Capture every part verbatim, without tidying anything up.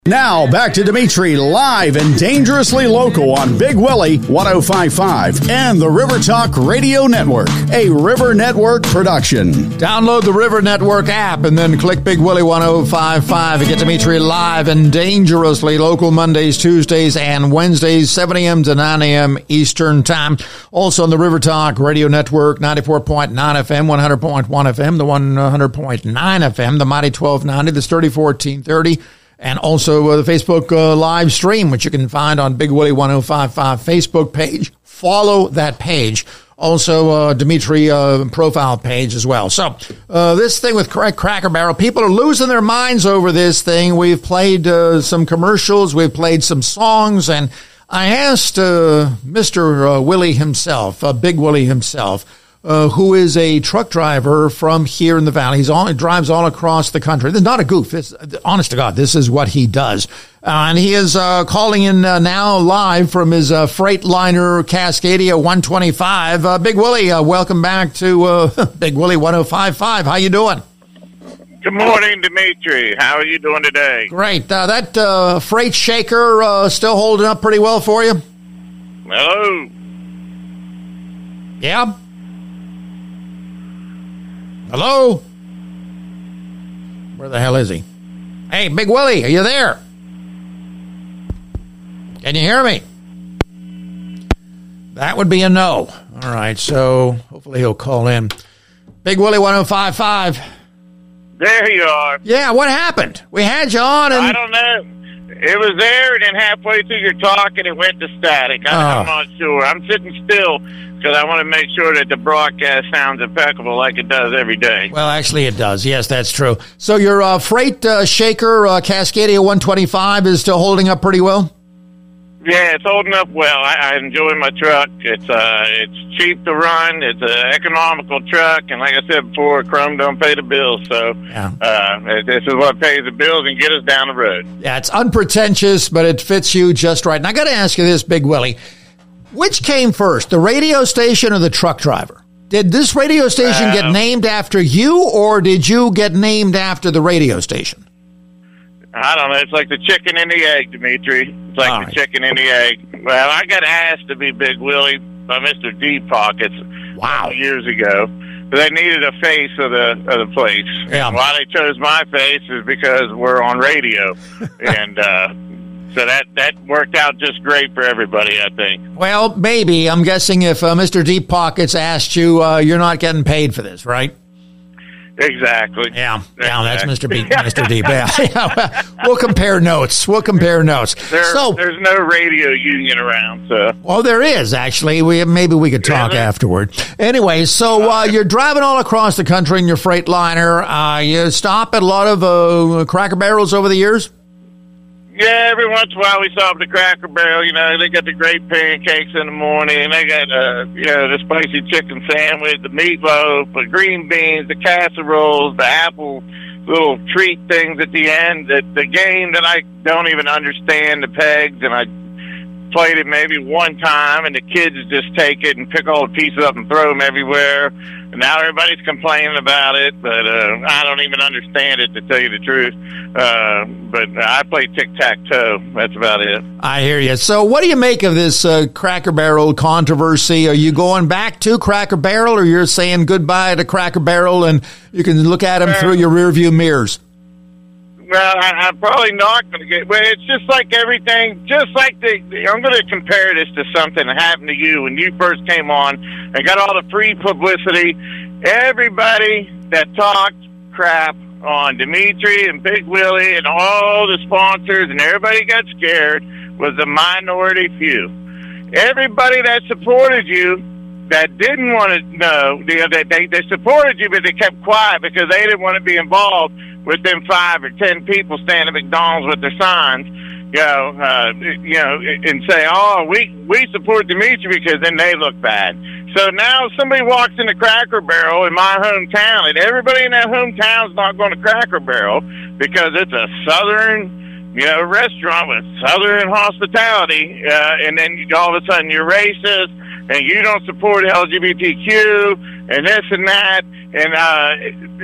Now, back to Dimitri, live and dangerously local on Big Willie one oh five point five and the River Talk Radio Network, a River Network production. Download the River Network app and then click Big Willie one oh five point five and get Dimitri live and dangerously local Mondays, Tuesdays, and Wednesdays, seven a.m. to nine a.m. Eastern Time. Also on the River Talk Radio Network, ninety-four point nine F M, one hundred point one F M, the one hundred point nine F M, the Mighty twelve ninety, the Sturdy fourteen thirty. And also uh, the Facebook uh, live stream, which you can find on Big Willie one oh five point five Facebook page. Follow that page. Also, uh, Dimitri uh, profile page as well. So uh, this thing with Crack- Cracker Barrel, people are losing their minds over this thing. We've played uh, some commercials. We've played some songs. And I asked uh, Mister Uh, Willie himself, uh, Big Willie himself, Uh, who is a truck driver from here in the valley. He's all, he drives all across the country. This is not a goof. This, honest to God, this is what he does. Uh, and he is uh, calling in uh, now live from his uh, Freightliner Cascadia one twenty-five. Uh, Big Willie, uh, welcome back to uh, Big Willie one oh five point five. How you doing? Good morning, Dimitri. How are you doing today? Great. Uh, that uh, freight shaker uh, still holding up pretty well for you? Hello? Yeah? Hello? Where the hell is he? Hey, Big Willie, are you there? Can you hear me? That would be a no. All right, so hopefully he'll call in. Big Willie one oh five point five. There you are. Yeah, what happened? We had you on and... I don't know. It was there, and then halfway through your talk, and it went to static. I, Oh. I'm not sure. I'm sitting still because I want to make sure that the broadcast sounds impeccable like it does every day. Well, actually it does. Yes, that's true. So your uh, freight uh, shaker, uh, Cascadia one twenty-five, is still holding up pretty well? Yeah, it's holding up well. I, I enjoy my truck. It's uh, it's cheap to run. It's an economical truck, and like I said before, Chrome don't pay the bills. So Yeah. uh, this is what pays the bills and get us down the road. Yeah, it's unpretentious, but it fits you just right. And I got to ask you this, Big Willie. Which came first, the radio station or the truck driver? Did this radio station Uh, get named after you, or did you get named after the radio station? I don't know. It's like the chicken and the egg, Dimitri. It's like All the right. chicken and the egg. Well, I got asked to be Big Willie by Mister Deep Pockets Wow. years ago. But they needed a face of the of the place. Yeah. And why they chose my face is because we're on radio. and uh, so that, that worked out just great for everybody, I think. Well, maybe. I'm guessing if uh, Mister Deep Pockets asked you, uh, you're not getting paid for this, right? Exactly. Yeah, yeah, that's Mister Exactly. B, Mister Deep. Yeah, yeah, well, we'll compare notes. We'll compare notes. There, so, there's no radio union around, so... well, there is actually. We maybe we could talk Really? afterward. Anyway, so uh, you're driving all across the country in your Freightliner. Uh, you stop at a lot of uh, Cracker Barrels over the years. Yeah, every once in a while we stop at the Cracker Barrel. You know, they got the great pancakes in the morning. They got, uh, you know, the spicy chicken sandwich, the meatloaf, the green beans, the casseroles, the apple little treat things at the end. The, the game that I don't even understand, the pegs, and I played it maybe one time, and the kids just take it and pick all the pieces up and throw them everywhere. And now everybody's complaining about it, but uh, I don't even understand it, to tell you the truth. Uh, but I play tic-tac-toe. That's about it. I hear you. So what do you make of this uh, Cracker Barrel controversy? Are you going back to Cracker Barrel, or you're saying goodbye to Cracker Barrel and you can look at them Well- through your rearview mirrors? Well, I, I'm probably not going to get... Well, it's just like everything, just like the... the I'm going to compare this to something that happened to you when you first came on and got all the free publicity. Everybody that talked crap on Dimitri and Big Willie and all the sponsors and everybody got scared was the minority few. Everybody that supported you that didn't want to know, they, they, they supported you, but they kept quiet because they didn't want to be involved with them five or ten people standing at McDonald's with their signs, you know, uh, you know, and say, oh, we, we support Dimitri because then they look bad. So now if somebody walks into Cracker Barrel in my hometown, and everybody in that hometown is not going to Cracker Barrel because it's a southern, you know, restaurant with southern hospitality, uh, and then all of a sudden you're racist, and you don't support L G B T Q, and this and that, and uh,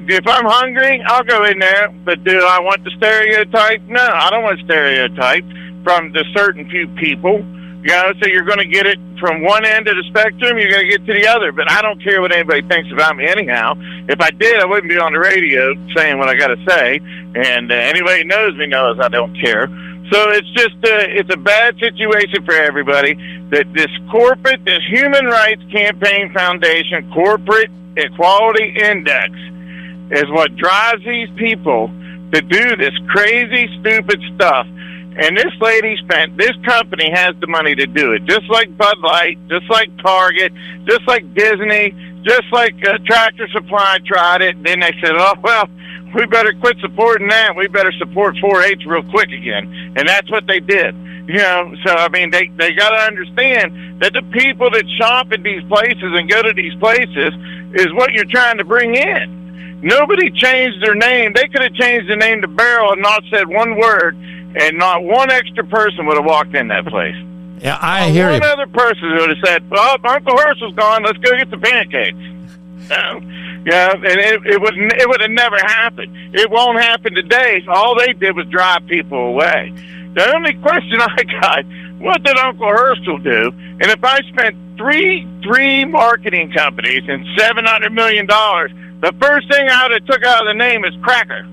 if I'm hungry, I'll go in there. But do I want the stereotype? No, I don't want stereotype from the certain few people. You know, so you're going to get it from one end of the spectrum, you're going to get to the other. But I don't care what anybody thinks about me anyhow. If I did, I wouldn't be on the radio saying what I got to say. And uh, anybody who knows me knows I don't care. So it's just uh, it's a bad situation for everybody. That this corporate, this Human Rights Campaign Foundation Corporate Equality Index is what drives these people to do this crazy, stupid stuff. And this lady spent, this company has the money to do it, just like Bud Light, just like Target, just like Disney, just like uh, Tractor Supply tried it. And then they said, oh, well, we better quit supporting that. We better support four H real quick again. And that's what they did. You know, so, I mean, they, they got to understand that the people that shop at these places and go to these places is what you're trying to bring in. Nobody changed their name. They could have changed the name to Barrel and not said one word, and not one extra person would have walked in that place. Yeah, I not hear one you. One other person would have said, well, Uncle Herschel's gone, let's go get the pancakes. Um, yeah, and it, it would it would have never happened. It won't happen today. All they did was drive people away. The only question I got, what did Uncle Herschel do? And if I spent three three marketing companies and seven hundred million dollars, the first thing I would have took out of the name is Cracker.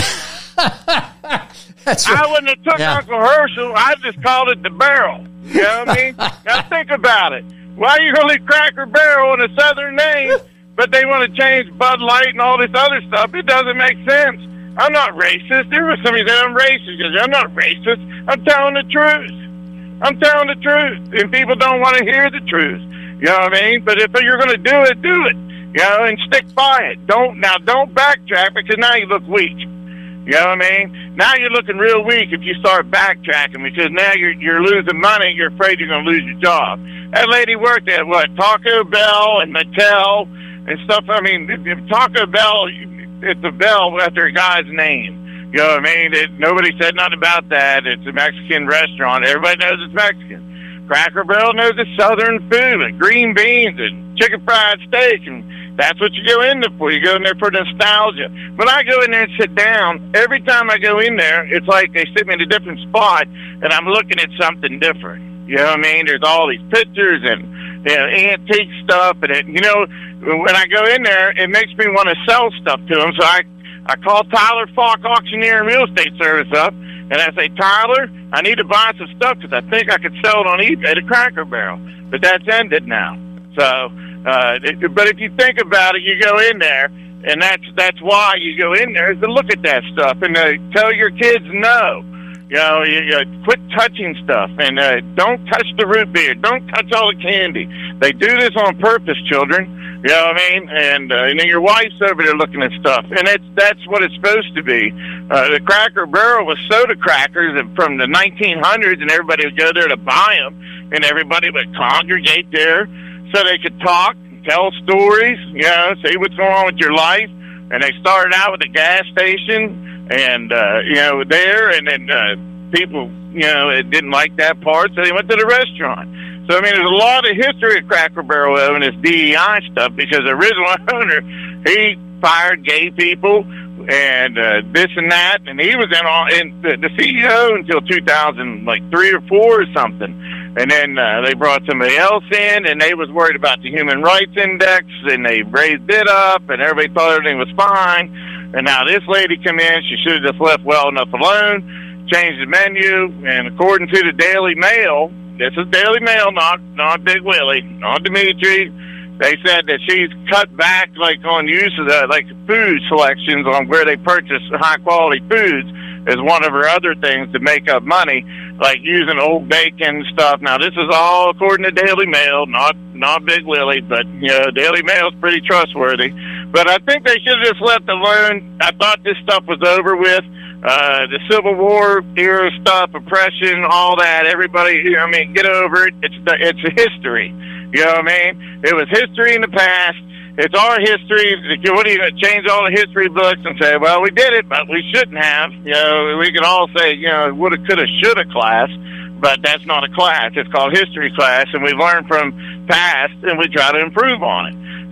That's right. right. I wouldn't have took yeah. Uncle Herschel. I just called it the Barrel. You know what I mean? Now think about it. Why are you going to leave Cracker Barrel in a Southern name, but they want to change Bud Light and all this other stuff? It doesn't make sense. I'm not racist. There was somebody that I'm racist. I'm not racist. I'm telling the truth. I'm telling the truth. And people don't want to hear the truth. You know what I mean? But if you're going to do it, do it. You know, and stick by it. Don't now don't backtrack, because now you look weak. You know what I mean? Now you're looking real weak if you start backtracking, because now you're you're losing money. You're afraid you're going to lose your job. That lady worked at, what, Taco Bell and Mattel and stuff. I mean, if Taco Bell, it's a bell after a guy's name. You know what I mean? It, nobody said nothing about that. It's a Mexican restaurant. Everybody knows it's Mexican. Cracker Barrel knows it's Southern food, and green beans and chicken fried steak, and that's what you go in there for. You go in there for nostalgia. When I go in there and sit down, every time I go in there, it's like they sit me in a different spot, and I'm looking at something different. You know what I mean? There's all these pictures and, you know, antique stuff, and it, you know, when I go in there, it makes me want to sell stuff to them. So I, I call Tyler Falk Auctioneer and Real Estate Service up, and I say, Tyler, I need to buy some stuff because I think I could sell it on eBay to Cracker Barrel. But that's ended now. So. Uh, it, but if you think about it, you go in there, and that's that's why you go in there, is to look at that stuff and uh, tell your kids no. You know, you, you quit touching stuff, and uh, don't touch the root beer. Don't touch all the candy. They do this on purpose, children. You know what I mean? And, uh, and then your wife's over there looking at stuff, and it's, that's what it's supposed to be. Uh, the Cracker Barrel was soda crackers from the nineteen hundreds, and everybody would go there to buy them, and everybody would congregate there so they could talk, tell stories, you know, see what's going on with your life. And they started out with a gas station, and, uh, you know, there, and then uh, people, you know, didn't like that part, so they went to the restaurant. So, I mean, there's a lot of history of Cracker Barrel and this D E I stuff, because the original owner, he fired gay people and uh, this and that, and he was in, all, in the, the C E O until two thousand, like three or four or something. And then uh, they brought somebody else in, and they was worried about the Human Rights Index, and they raised it up, and everybody thought everything was fine. And now this lady come in, she should have just left well enough alone, changed the menu, and according to the Daily Mail, this is Daily Mail, not not Big Willie, not Dimitri, they said that she's cut back like on use of the like food selections on where they purchase high quality foods is one of her other things to make up money, like using old bacon stuff. Now this is all according to Daily Mail, not not Big Willie, but you know, Daily Mail's pretty trustworthy. But I think they should have just left alone. I thought this stuff was over with. Uh, the Civil War era stuff, oppression, all that. Everybody, you know, I mean, get over it. It's the, it's a history. You know what I mean? It was history in the past. It's our history. What are you going to change all the history books and say, well, we did it, but we shouldn't have? You know, we can all say, you know, woulda, coulda, shoulda class, but that's not a class. It's called history class, and we learn from past, and we try to improve on it.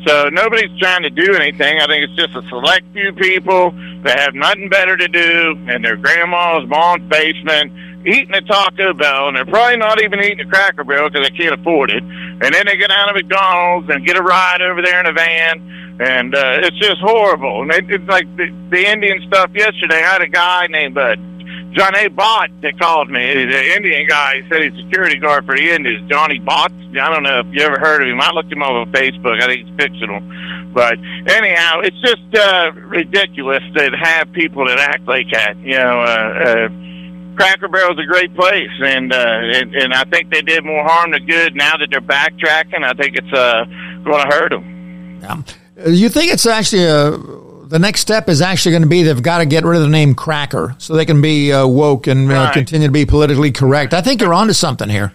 So nobody's trying to do anything. I think it's just a select few people that have nothing better to do in their grandma's mom's basement, eating a Taco Bell, and they're probably not even eating a Cracker Barrel because they can't afford it. And then they go down to McDonald's and get a ride over there in a van, and uh, it's just horrible. And it, it's like the, the Indian stuff yesterday. I had a guy named uh, John A. Bott that called me. He's an Indian guy. He said he's a security guard for the Indians. Johnny Bott. I don't know if you ever heard of him. I looked him up on Facebook. I think he's fictional. But anyhow, it's just uh, ridiculous to have people that act like that. You know, uh, uh, Cracker Barrel's a great place, and, uh, and and I think they did more harm than good. Now that they're backtracking, I think it's uh, going to hurt them. Yeah. You think it's actually a... The next step is actually going to be they've got to get rid of the name Cracker so they can be uh, woke and uh, right. continue to be politically correct. I think you're onto something here.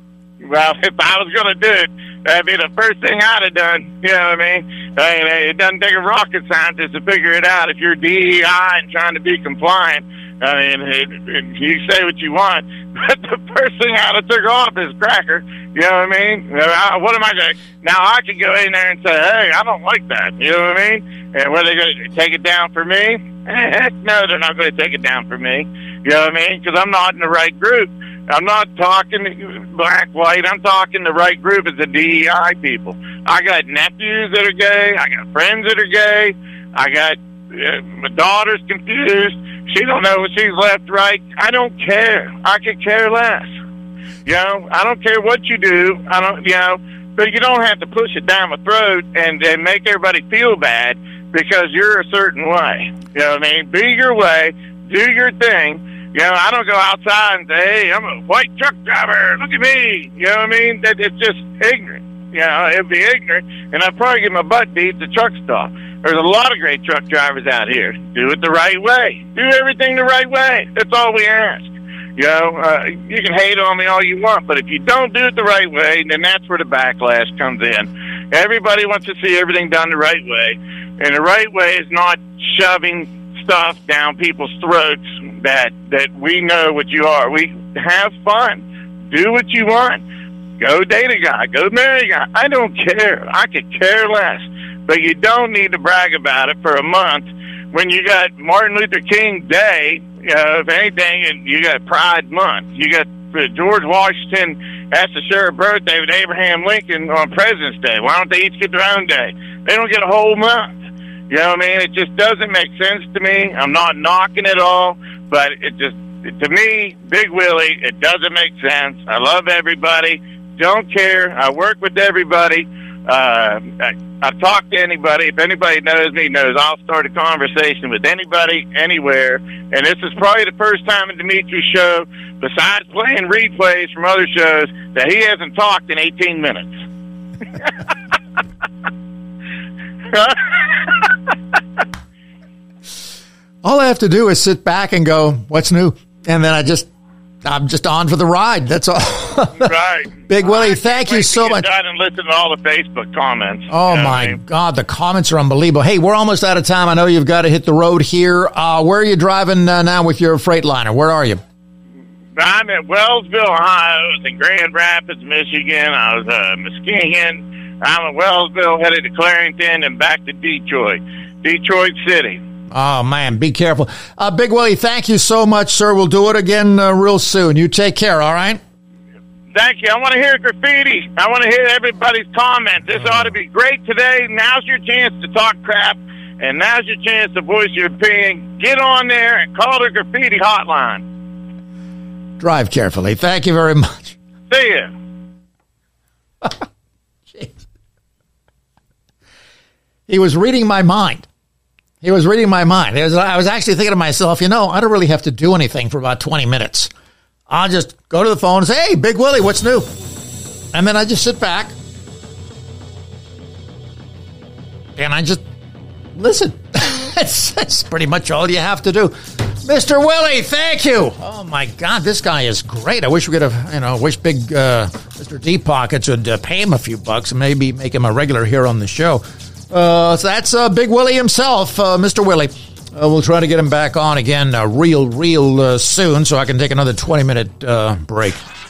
Well, if I was going to do it, that'd be the first thing I'd have done. You know what I mean? I mean, it doesn't take a rocket scientist to figure it out. If you're D E I and trying to be compliant, I mean, it, it, you say what you want, but the first thing I'd have took off is Cracker. You know what I mean? I, what am I going to... Now, I could go in there and say, hey, I don't like that. You know what I mean? And were they going to take it down for me? Heck no, they're not going to take it down for me. You know what I mean? Because I'm not in the right group. I'm not talking black, white. I'm talking the right group as the D E I people. I got nephews that are gay. I got friends that are gay. I got... Uh, my daughter's confused. She don't know if she's left, right. I don't care. I could care less. You know, I don't care what you do. I don't, you know, but you don't have to push it down my throat and, and make everybody feel bad because you're a certain way. You know what I mean? Be your way. Do your thing. You know, I don't go outside and say, hey, I'm a white truck driver. Look at me. You know what I mean? That, it's just ignorant. You know, it'd be ignorant, and I'd probably get my butt beat at the truck stop. There's a lot of great truck drivers out here. Do it the right way. Do everything the right way. That's all we ask. You know, uh, you can hate on me all you want, but if you don't do it the right way, then that's where the backlash comes in. Everybody wants to see everything done the right way, and the right way is not shoving stuff down people's throats that, that we know what you are. We have fun. Do what you want. Go date a guy. Go marry a guy. I don't care. I could care less. But you don't need to brag about it for a month when you got Martin Luther King Day, uh, if anything, and you got Pride Month. You got uh, George Washington has to share a birthday with Abraham Lincoln on President's Day. Why don't they each get their own day? They don't get a whole month. You know what I mean? It just doesn't make sense to me. I'm not knocking it all, but it just, to me, Big Willie, it doesn't make sense. I love everybody. Don't care. I work with everybody. Uh, I, I talk to anybody. If anybody knows me, knows I'll start a conversation with anybody, anywhere. And this is probably the first time in Dimitri's show, besides playing replays from other shows, that he hasn't talked in eighteen minutes. All I have to do is sit back and go, what's new? And then I just, I'm just on for the ride. That's all. Right. Big Willie, thank you so much. I didn't listen to all the Facebook comments. Oh, you know my I mean? God. The comments are unbelievable. Hey, we're almost out of time. I know you've got to hit the road here. Uh, where are you driving uh, now with your Freightliner? Where are you? I'm at Wellsville, Ohio. I was in Grand Rapids, Michigan. I was uh, Muskegon. I'm at Wellsville, headed to Clarington, and back to Detroit. Detroit City. Oh, man, be careful. Uh, Big Willie, thank you so much, sir. We'll do it again uh, real soon. You take care, all right? Thank you. I want to hear graffiti. I want to hear everybody's comments. This ought to be great today. Now's your chance to talk crap, and now's your chance to voice your opinion. Get on there and call the graffiti hotline. Drive carefully. Thank you very much. See ya. He was reading my mind. He was reading my mind. Was, I was actually thinking to myself, you know, I don't really have to do anything for about twenty minutes. I'll just go to the phone and say, hey, Big Willie, what's new? And then I just sit back and I just listen. that's, that's pretty much all you have to do. Mister Willie, thank you. Oh, my God, this guy is great. I wish we could have, you know, wish Big uh, Mister Deep Pockets would uh, pay him a few bucks and maybe make him a regular here on the show. Uh, so that's uh, Big Willie himself, uh, Mister Willie. Uh, we'll try to get him back on again uh, real, real uh, soon so I can take another twenty-minute uh, break.